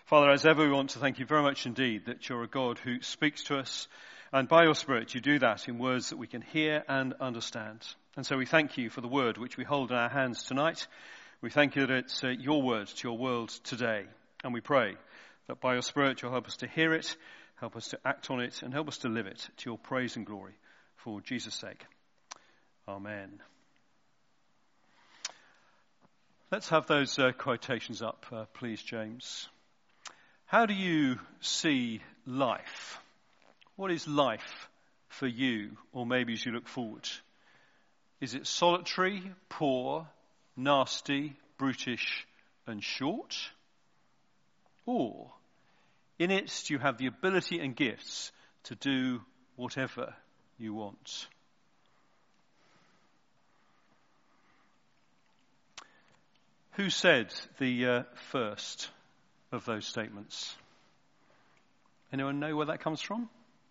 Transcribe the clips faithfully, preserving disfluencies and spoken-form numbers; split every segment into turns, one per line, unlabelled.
Father, as ever, we want to thank you very much indeed that you're a God who speaks to us, and by your Spirit you do that in words that we can hear and understand. And so we thank you for the word which we hold in our hands tonight. We thank you that it's uh, your word to your world today. And we pray that by your Spirit you'll help us to hear it, help us to act on it, and help us to live it to your praise and glory. For Jesus' sake. Amen. Let's have those uh, quotations up, uh, please, James. How do you see life? What is life for you, or maybe as you look forward? Is it solitary, poor, nasty, brutish, and short? Or, in it, do you have the ability and gifts to do whatever you want? Who said the uh, first of those statements? Anyone know where that comes from?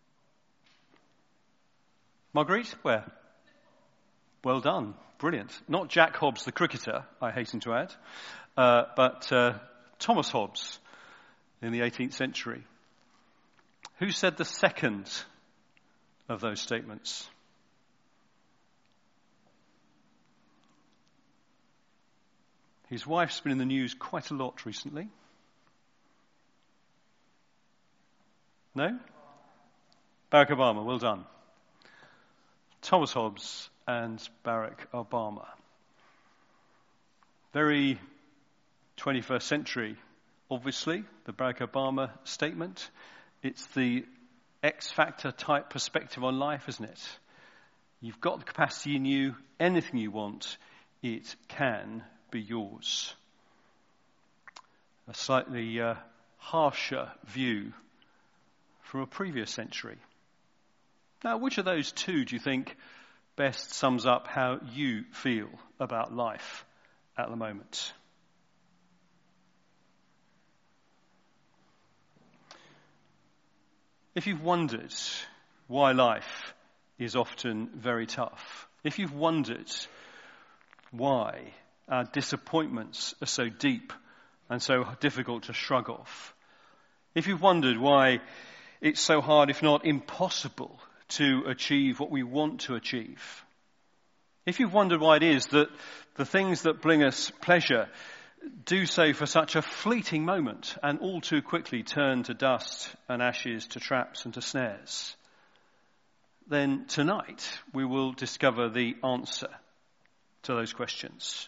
Marguerite? Where? Well done. Brilliant. Not Jack Hobbs, the cricketer, I hasten to add, uh, but uh, Thomas Hobbes in the eighteenth century. Who said the second of those statements? His wife's been in the news quite a lot recently. No? Barack Obama, well done. Thomas Hobbes and Barack Obama. Very twenty-first century, obviously, the Barack Obama statement. It's the X-factor type perspective on life, isn't it? You've got the capacity in you, anything you want, it can be yours. A slightly uh, harsher view from a previous century. Now, which of those two do you think best sums up how you feel about life at the moment? If you've wondered why life is often very tough, if you've wondered why our disappointments are so deep and so difficult to shrug off, if you've wondered why it's so hard, if not impossible, to achieve what we want to achieve, if you've wondered why it is that the things that bring us pleasure do so for such a fleeting moment and all too quickly turn to dust and ashes, to traps and to snares, then tonight we will discover the answer to those questions.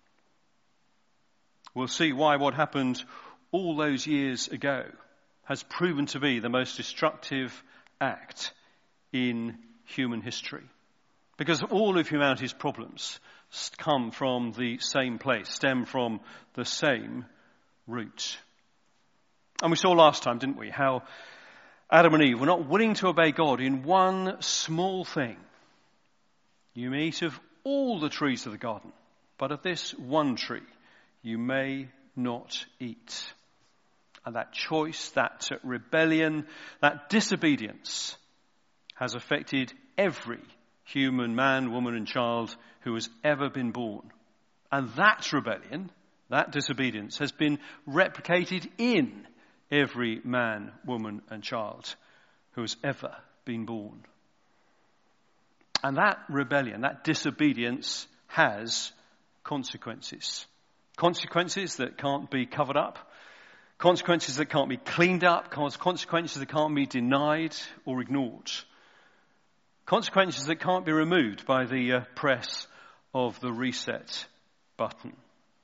We'll see why what happened all those years ago has proven to be the most destructive act in human history. Because all of humanity's problems come from the same place, stem from the same root. And we saw last time, didn't we, how Adam and Eve were not willing to obey God in one small thing. You may eat of all the trees of the garden, but of this one tree you may not eat. And that choice, that rebellion, that disobedience has affected every human man, woman and child who has ever been born. And that rebellion, that disobedience has been replicated in every man, woman and child who has ever been born. And that rebellion, that disobedience has consequences. Consequences that can't be covered up. Consequences that can't be cleaned up. Consequences that can't be denied or ignored. Consequences that can't be removed by the uh, press of the reset button.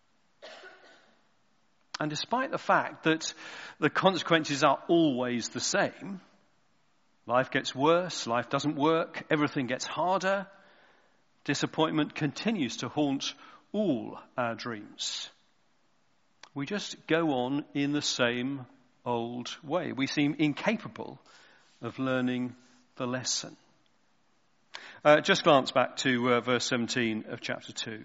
And despite the fact that the consequences are always the same, life gets worse, life doesn't work, everything gets harder, disappointment continues to haunt all our dreams. We just go on in the same old way. We seem incapable of learning the lesson. Uh, just glance back to uh, verse seventeen of chapter two.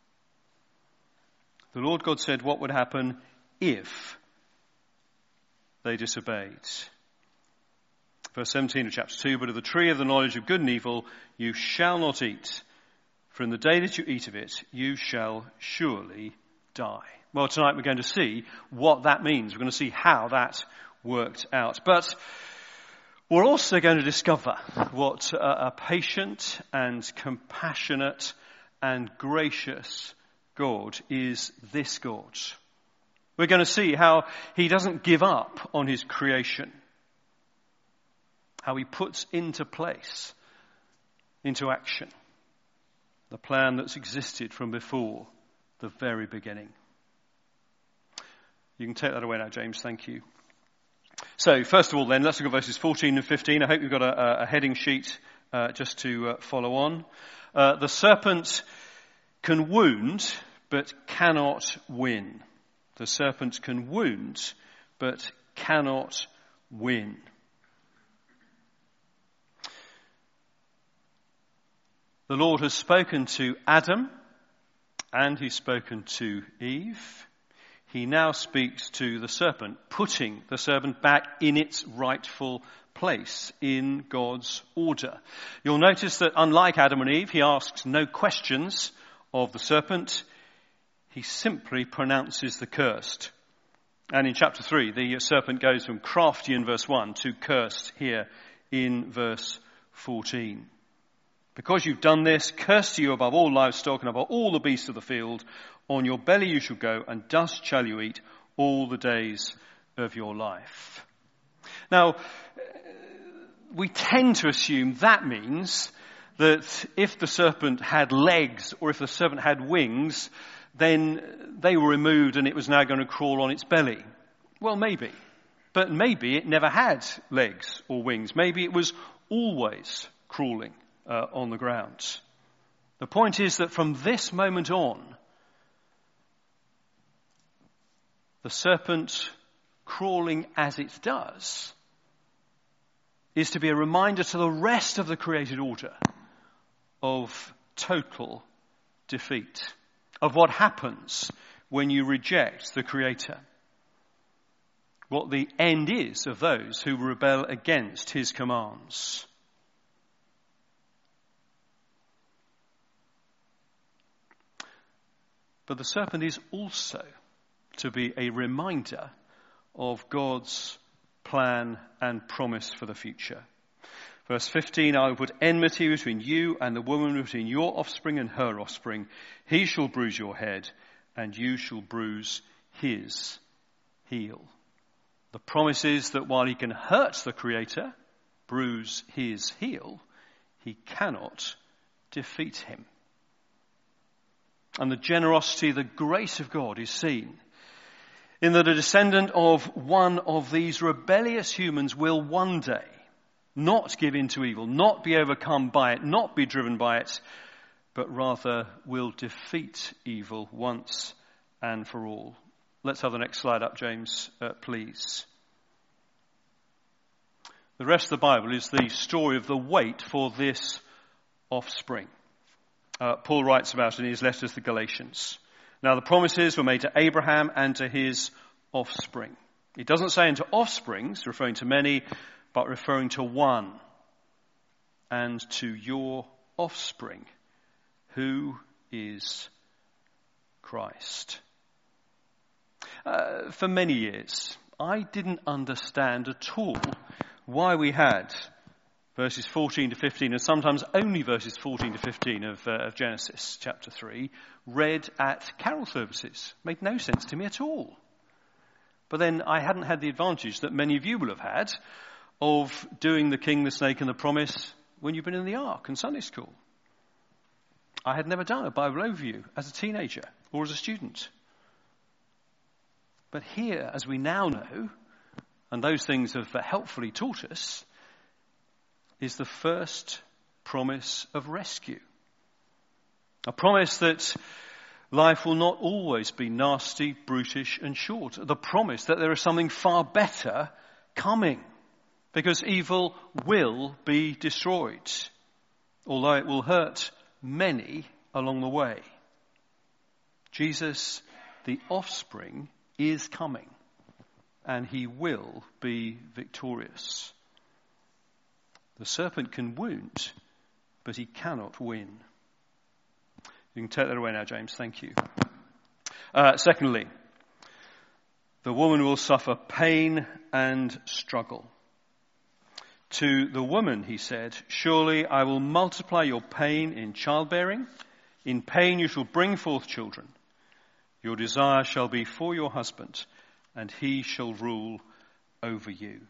The Lord God said what would happen if they disobeyed. Verse seventeen of chapter two, but of the tree of the knowledge of good and evil you shall not eat, for in the day that you eat of it you shall surely die. Well, tonight we're going to see what that means. We're going to see how that worked out. But we're also going to discover what a, a patient and compassionate and gracious God is this God. We're going to see how he doesn't give up on his creation, how he puts into place, into action, the plan that's existed from before the very beginning. You can take that away now, James. Thank you. So, first of all then, let's look at verses fourteen and fifteen. I hope you've got a, a heading sheet uh, just to uh, follow on. Uh, the serpent can wound, but cannot win. The serpent can wound, but cannot win. The Lord has spoken to Adam, and he's spoken to Eve. He now speaks to the serpent, putting the serpent back in its rightful place in God's order. You'll notice that unlike Adam and Eve, he asks no questions of the serpent. He simply pronounces the cursed. And in chapter three, the serpent goes from crafty in verse one to cursed here in verse fourteen. Because you've done this, cursed are you above all livestock and above all the beasts of the field. On your belly you shall go, and dust shall you eat all the days of your life. Now, we tend to assume that means that if the serpent had legs or if the serpent had wings, then they were removed and it was now going to crawl on its belly. Well, maybe. But maybe it never had legs or wings. Maybe it was always crawling uh, on the ground. The point is that from this moment on, the serpent crawling as it does is to be a reminder to the rest of the created order of total defeat, of what happens when you reject the Creator, what the end is of those who rebel against his commands. But the serpent is also to be a reminder of God's plan and promise for the future. Verse fifteen, I will put enmity between you and the woman, between your offspring and her offspring. He shall bruise your head, and you shall bruise his heel. The promise is that while he can hurt the Creator, bruise his heel, he cannot defeat him. And the generosity, the grace of God is seen in that a descendant of one of these rebellious humans will one day not give in to evil, not be overcome by it, not be driven by it, but rather will defeat evil once and for all. Let's have the next slide up, James, uh, please. The rest of the Bible is the story of the wait for this offspring. Uh, Paul writes about it in his letter to the Galatians. Now the promises were made to Abraham and to his offspring. It doesn't say into offsprings, referring to many, but referring to one, and to your offspring, who is Christ. Uh, for many years, I didn't understand at all why we had verses fourteen to fifteen, and sometimes only verses fourteen to fifteen of, uh, of Genesis chapter three, read at carol services. Made no sense to me at all. But then I hadn't had the advantage that many of you will have had of doing the king, the snake, and the promise when you've been in the ark and Sunday school. I had never done a Bible overview as a teenager or as a student. But here, as we now know, and those things have helpfully taught us, is the first promise of rescue. A promise that life will not always be nasty, brutish, and short. The promise that there is something far better coming, because evil will be destroyed, although it will hurt many along the way. Jesus, the offspring, is coming, and he will be victorious. The serpent can wound, but he cannot win. You can take that away now, James. Thank you. Uh, secondly, The woman will suffer pain and struggle. To the woman, he said, surely I will multiply your pain in childbearing. In pain you shall bring forth children. Your desire shall be for your husband, and he shall rule over you.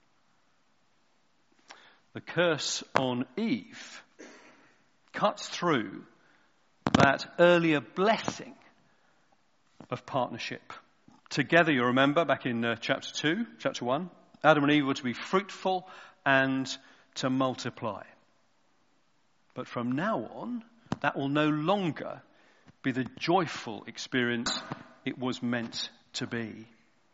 The curse on Eve cuts through that earlier blessing of partnership. Together, you remember, back in uh, chapter two, chapter one, Adam and Eve were to be fruitful and to multiply. But from now on, that will no longer be the joyful experience it was meant to be.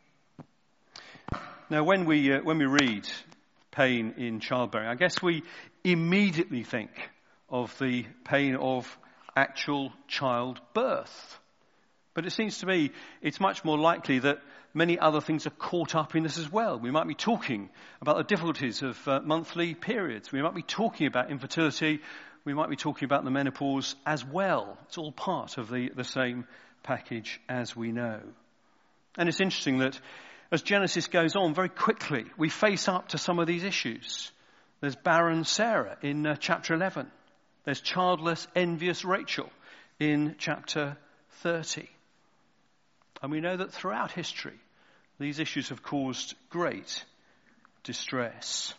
Now, when we uh, when we read pain in childbearing, I guess we immediately think of the pain of actual childbirth. But it seems to me it's much more likely that many other things are caught up in this as well. We might be talking about the difficulties of uh, monthly periods. We might be talking about infertility. We might be talking about the menopause as well. It's all part of the, the same package, as we know. And it's interesting that as Genesis goes on, very quickly we face up to some of these issues. There's barren Sarah in uh, chapter eleven. There's childless, envious Rachel in chapter thirty. And we know that throughout history, these issues have caused great distress.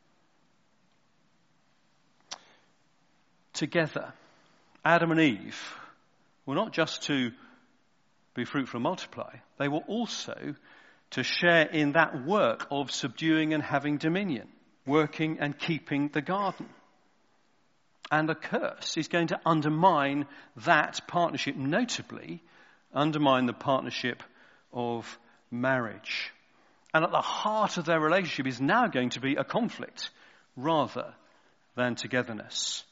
Together, Adam and Eve were not just to be fruitful and multiply, they were also to share in that work of subduing and having dominion, working and keeping the garden. And the curse is going to undermine that partnership, notably undermine the partnership of marriage. And at the heart of their relationship is now going to be a conflict rather than togetherness.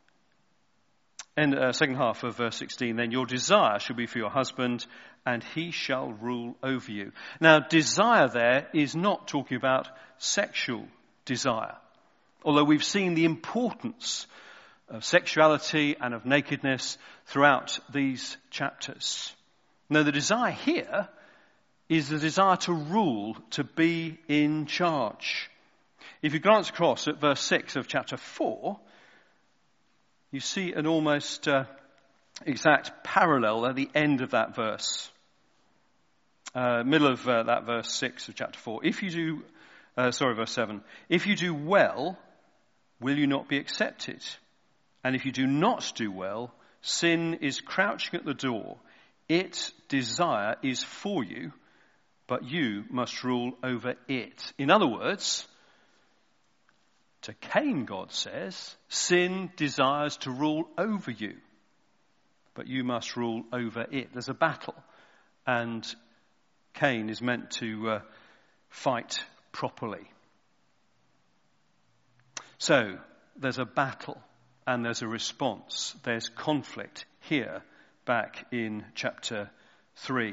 In the uh, second half of verse sixteen, then your desire shall be for your husband, and he shall rule over you. Now, desire there is not talking about sexual desire, although we've seen the importance of sexuality and of nakedness throughout these chapters. No, the desire here is the desire to rule, to be in charge. If you glance across at verse six of chapter four, you see an almost uh, exact parallel at the end of that verse. Uh, middle of uh, that verse six of chapter four. If you do, uh, sorry, verse seven. If you do well, will you not be accepted? And if you do not do well, sin is crouching at the door. Its desire is for you, but you must rule over it. In other words, to Cain, God says, sin desires to rule over you, but you must rule over it. There's a battle, and Cain is meant to uh, fight properly. So, there's a battle, and there's a response. There's conflict here, back in chapter three.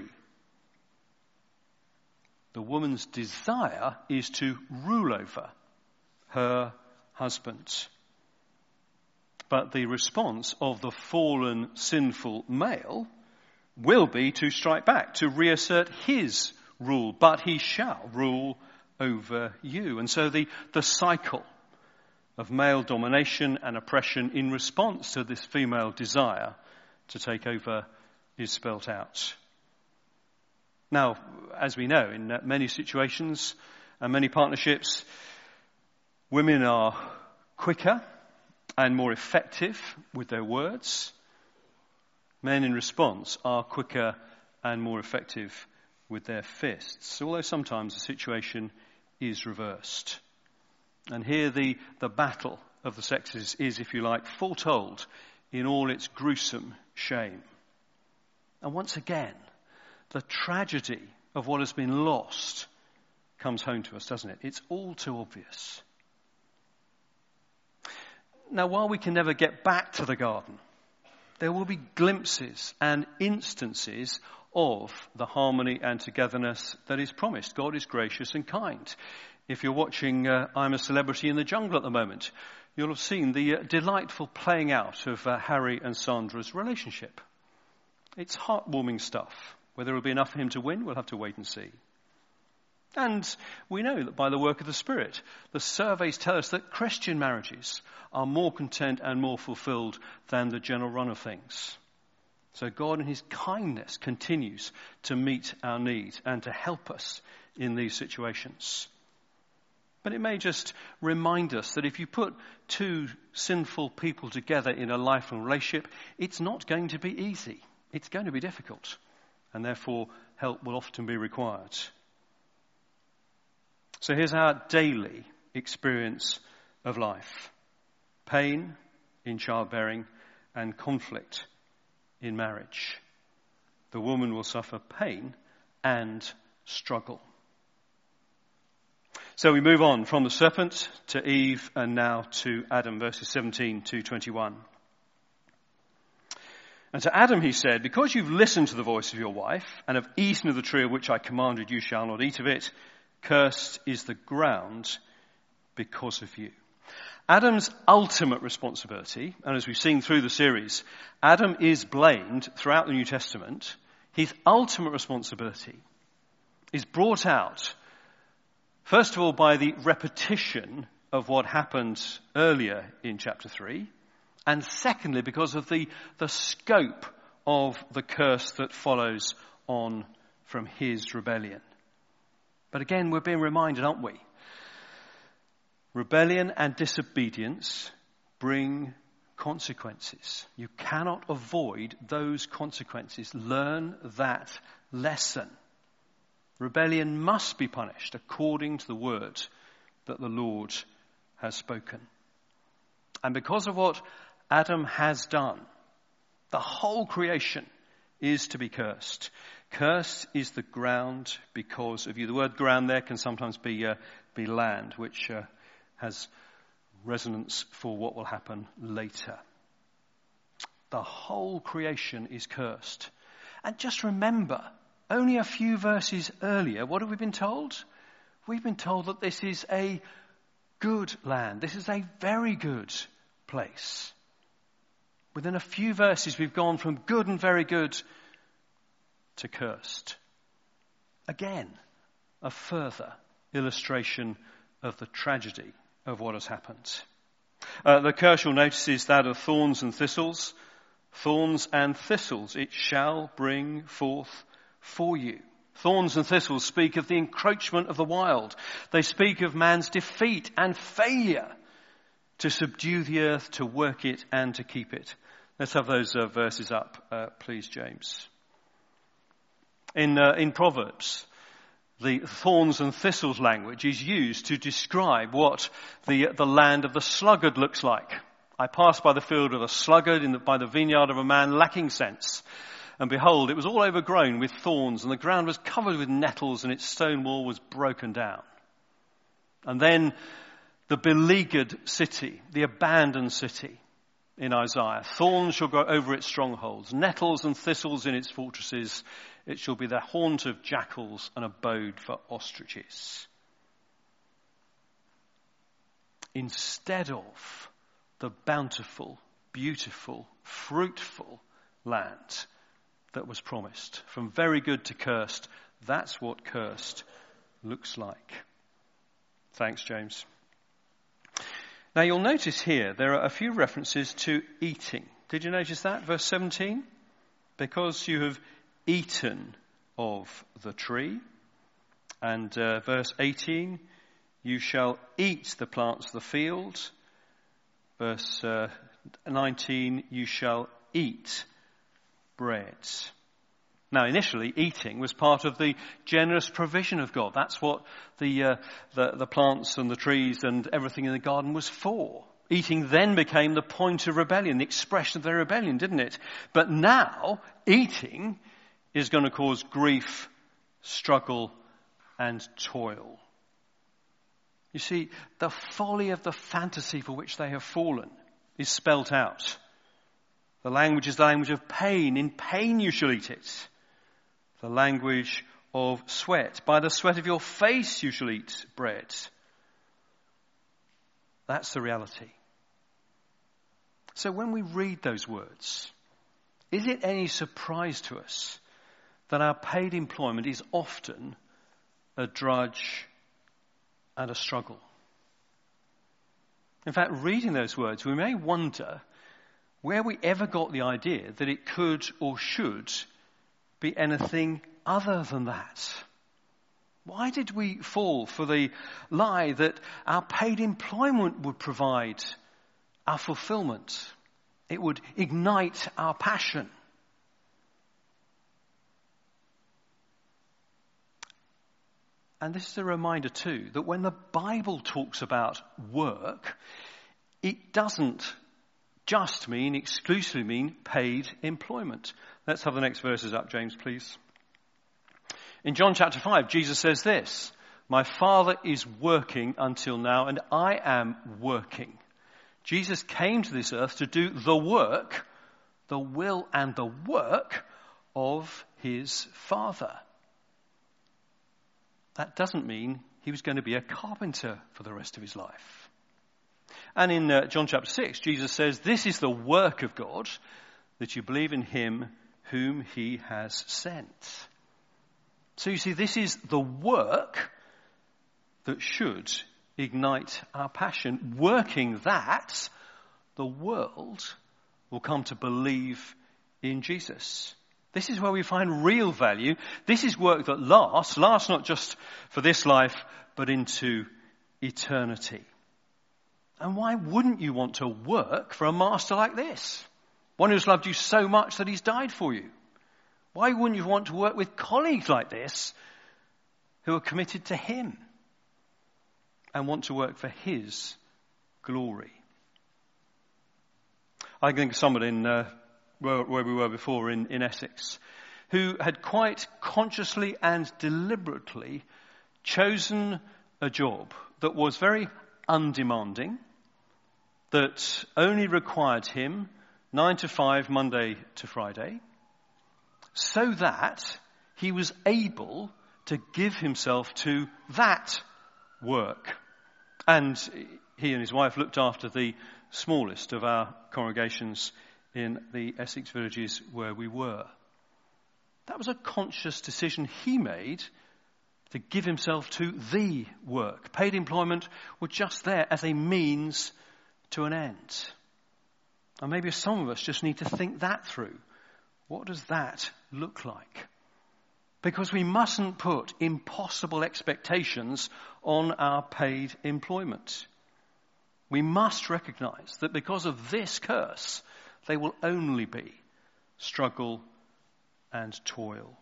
The woman's desire is to rule over her husband. But the response of the fallen, sinful male will be to strike back, to reassert his rule. But he shall rule over you. And so the, the cycle of male domination and oppression in response to this female desire to take over is spelt out. Now, as we know, in many situations and many partnerships, women are quicker and more effective with their words. Men, in response, are quicker and more effective with their fists, although sometimes the situation is reversed. And here the, the battle of the sexes is, if you like, foretold in all its gruesome shame. And once again, the tragedy of what has been lost comes home to us, doesn't it? It's all too obvious. Now, while we can never get back to the garden, there will be glimpses and instances of the harmony and togetherness that is promised. God is gracious and kind. If you're watching uh, I'm a Celebrity in the Jungle at the moment, you'll have seen the uh, delightful playing out of uh, Harry and Sandra's relationship. It's heartwarming stuff. Whether it will be enough for him to win, we'll have to wait and see. And we know that by the work of the Spirit, the surveys tell us that Christian marriages are more content and more fulfilled than the general run of things. So God in his kindness continues to meet our need and to help us in these situations. But it may just remind us that if you put two sinful people together in a lifelong relationship, it's not going to be easy. It's going to be difficult. And therefore, help will often be required. So here's our daily experience of life. Pain in childbearing and conflict in marriage. The woman will suffer pain and struggle. So we move on from the serpent to Eve and now to Adam, verses seventeen to twenty-one. And to Adam he said, because you've listened to the voice of your wife and have eaten of the tree of which I commanded you shall not eat of it, cursed is the ground because of you. Adam's ultimate responsibility, and as we've seen through the series, Adam is blamed throughout the New Testament. His ultimate responsibility is brought out, first of all, by the repetition of what happened earlier in chapter three, and secondly, because of the, the scope of the curse that follows on from his rebellion. But again, we're being reminded, aren't we? Rebellion and disobedience bring consequences. You cannot avoid those consequences. Learn that lesson. Rebellion must be punished according to the word that the Lord has spoken. And because of what Adam has done, the whole creation is to be cursed. Cursed is the ground because of you. The word ground there can sometimes be uh, be land, which uh, has resonance for what will happen later. The whole creation is cursed. And just remember, only a few verses earlier, what have we been told? We've been told that this is a good land. This is a very good place. Within a few verses, we've gone from good and very good to cursed. Again, a further illustration of the tragedy of what has happened. Uh, the curse you'll notice is that of thorns and thistles. Thorns and thistles it shall bring forth for you. Thorns and thistles speak of the encroachment of the wild. They speak of man's defeat and failure to subdue the earth, to work it and to keep it. Let's have those uh, verses up, uh, please, James. In, uh, in Proverbs, the thorns and thistles language is used to describe what the, the land of the sluggard looks like. I passed by the field of a sluggard, in the, by the vineyard of a man lacking sense. And behold, it was all overgrown with thorns, and the ground was covered with nettles, and its stone wall was broken down. And then the beleaguered city, the abandoned city in Isaiah. Thorns shall grow over its strongholds, nettles and thistles in its fortresses. It shall be the haunt of jackals, an abode for ostriches. Instead of the bountiful, beautiful, fruitful land that was promised, from very good to cursed, that's what cursed looks like. Thanks, James. Now you'll notice here there are a few references to eating. Did you notice that? Verse seventeen. Because you have eaten of the tree. And uh, verse eighteen. You shall eat the plants of the field. Verse uh, nineteen. You shall eat bread. Now, initially, eating was part of the generous provision of God. That's what the, uh, the the plants and the trees and everything in the garden was for. Eating then became the point of rebellion, the expression of their rebellion, didn't it? But now, eating is going to cause grief, struggle, and toil. You see, the folly of the fantasy for which they have fallen is spelt out. The language is the language of pain. In pain you shall eat it. The language of sweat. By the sweat of your face you shall eat bread. That's the reality. So when we read those words, is it any surprise to us that our paid employment is often a drudge and a struggle. In fact, reading those words, we may wonder where we ever got the idea that it could or should be anything other than that. Why did we fall for the lie that our paid employment would provide our fulfillment? It would ignite our passion. And this is a reminder too, that when the Bible talks about work, it doesn't just mean, exclusively mean paid employment. Let's have the next verses up, James, please. In John chapter five, Jesus says this, "My Father is working until now, and I am working." Jesus came to this earth to do the work, the will and the work of his Father. That doesn't mean he was going to be a carpenter for the rest of his life. And in uh, John chapter six, Jesus says, "This is the work of God, that you believe in him whom he has sent." So you see, this is the work that should ignite our passion. Working that, the world will come to believe in Jesus. This is where we find real value. This is work that lasts, lasts not just for this life, but into eternity. And why wouldn't you want to work for a master like this? One who's loved you so much that he's died for you. Why wouldn't you want to work with colleagues like this who are committed to him and want to work for his glory? I think of someone in uh, where, where we were before in, in Essex who had quite consciously and deliberately chosen a job that was very undemanding, that only required him nine to five, Monday to Friday, so that he was able to give himself to that work. And he and his wife looked after the smallest of our congregations in the Essex villages where we were. That was a conscious decision he made to give himself to the work. Paid employment was just there as a means to an end. And maybe some of us just need to think that through. What does that look like? Because we mustn't put impossible expectations on our paid employment. We must recognize that because of this curse, they will only be struggle and toil.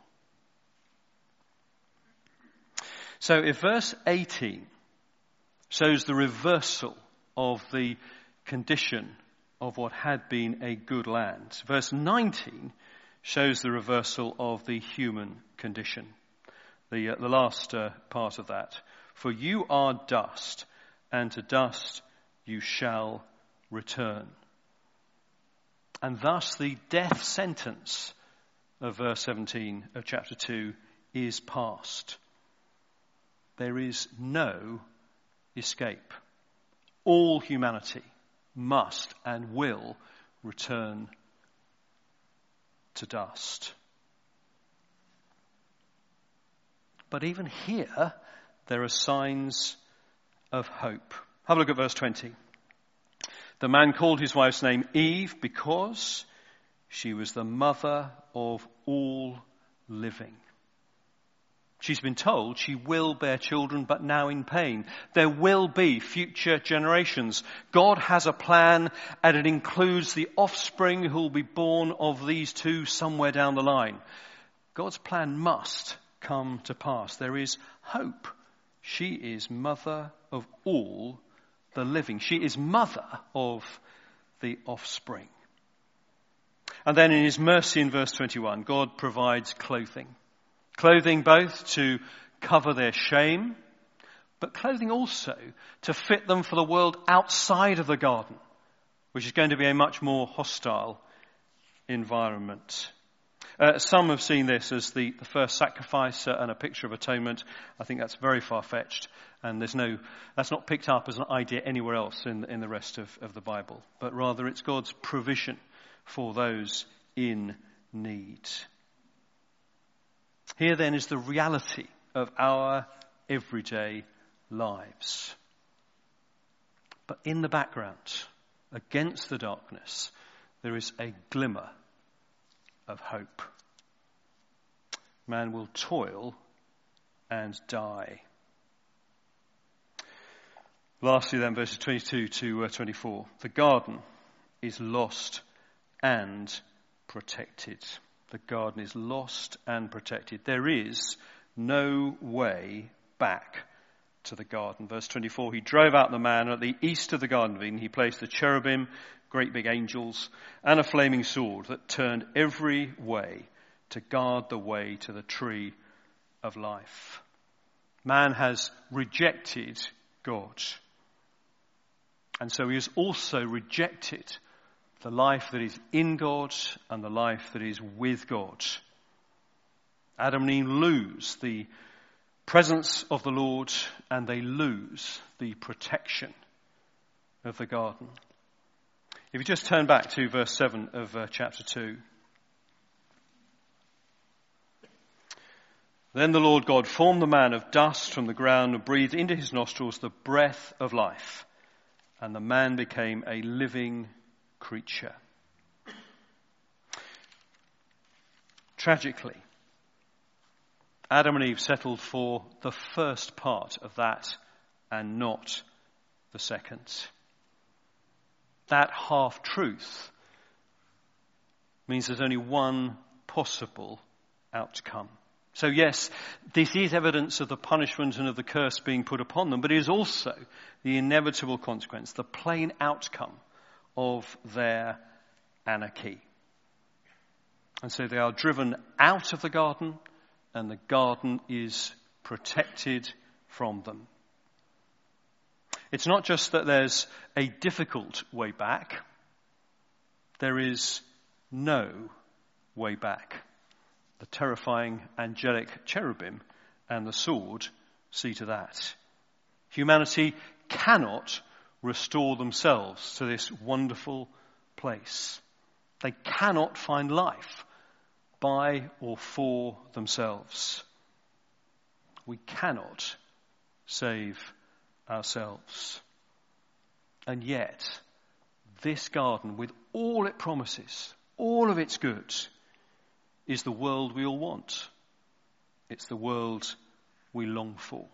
So if verse eighteen shows the reversal of the condition of what had been a good land, verse nineteen shows the reversal of the human condition. The, uh, the last uh, part of that. For you are dust, and to dust you shall return. And thus the death sentence of verse seventeen of chapter two is past. There is no escape. All humanity must and will return to dust. But even here, there are signs of hope. Have a look at verse twenty. The man called his wife's name Eve because she was the mother of all living. She's been told she will bear children, but now in pain. There will be future generations. God has a plan, and it includes the offspring who will be born of these two somewhere down the line. God's plan must come to pass. There is hope. She is mother of all the living. She is mother of the offspring. And then in his mercy in verse twenty-one, God provides clothing. Clothing both to cover their shame, but clothing also to fit them for the world outside of the garden, which is going to be a much more hostile environment. Uh, some have seen this as the, the first sacrifice uh, and a picture of atonement. I think that's very far-fetched, and there's no, that's not picked up as an idea anywhere else in, in the rest of, of the Bible, but rather it's God's provision for those in need. Here then is the reality of our everyday lives. But in the background, against the darkness, there is a glimmer of hope. Man will toil and die. Lastly then, verses twenty-two to twenty-four. The garden is lost and protected. The garden is lost and protected. There is no way back to the garden. Verse twenty-four, he drove out the man, and at the east of the Garden of Eden he placed the cherubim, great big angels, and a flaming sword that turned every way to guard the way to the tree of life. Man has rejected God. And so he has also rejected the life that is in God and the life that is with God. Adam and Eve lose the presence of the Lord, and they lose the protection of the garden. If you just turn back to verse seven of uh, chapter two. Then the Lord God formed the man of dust from the ground and breathed into his nostrils the breath of life, and the man became a living creature. Tragically, Adam and Eve settled for the first part of that and not the second. That half-truth means there's only one possible outcome. So yes, this is evidence of the punishment and of the curse being put upon them, but it is also the inevitable consequence, the plain outcome of their anarchy. And so they are driven out of the garden, and the garden is protected from them. It's not just that there's a difficult way back. There is no way back. The terrifying angelic cherubim and the sword see to that. Humanity cannot restore themselves to this wonderful place. They cannot find life by or for themselves. We cannot save ourselves. And yet, this garden, with all it promises, all of its goods, is the world we all want. It's the world we long for.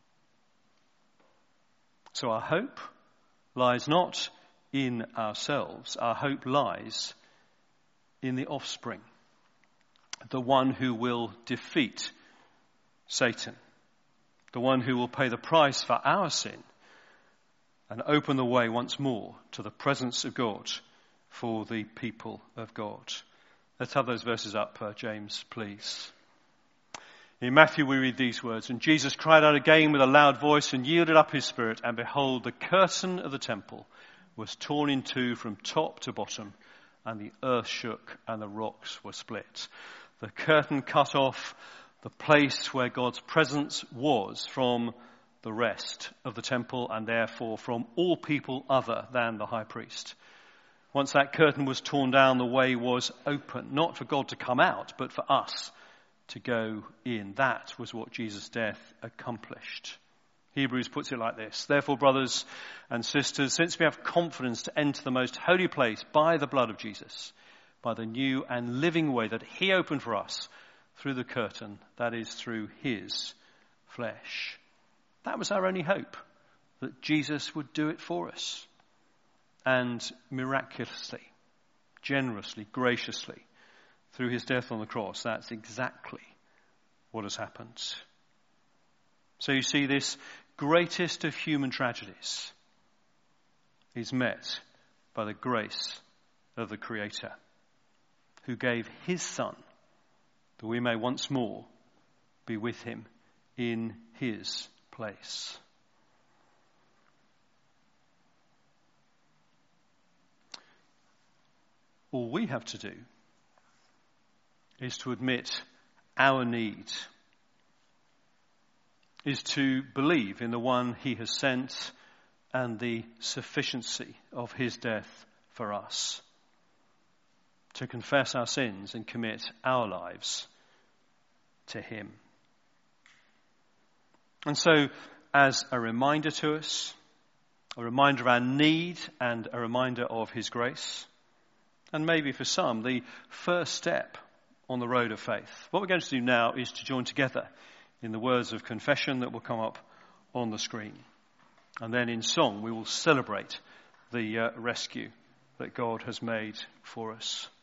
So our hope lies not in ourselves. Our hope lies in the offspring, the one who will defeat Satan, the one who will pay the price for our sin and open the way once more to the presence of God for the people of God. Let's have those verses up, uh, James, please. In Matthew we read these words, "And Jesus cried out again with a loud voice and yielded up his spirit, and behold, the curtain of the temple was torn in two from top to bottom, and the earth shook and the rocks were split." The curtain cut off the place where God's presence was from the rest of the temple, and therefore from all people other than the high priest. Once that curtain was torn down, the way was open, not for God to come out, but for us to go in. That was what Jesus' death accomplished. Hebrews puts it like this: "Therefore, brothers and sisters, since we have confidence to enter the most holy place by the blood of Jesus, by the new and living way that he opened for us through the curtain, that is, through his flesh." That was our only hope, that Jesus would do it for us. And miraculously, generously, graciously, through his death on the cross, that's exactly what has happened. So you see, this greatest of human tragedies is met by the grace of the Creator, who gave his Son that we may once more be with him in his place. All we have to do is to admit our need, is to believe in the one he has sent and the sufficiency of his death for us, to confess our sins and commit our lives to him. And so, as a reminder to us, a reminder of our need and a reminder of his grace, and maybe for some, the first step on the road of faith, what we're going to do now is to join together in the words of confession that will come up on the screen. And then in song, we will celebrate the uh, rescue that God has made for us.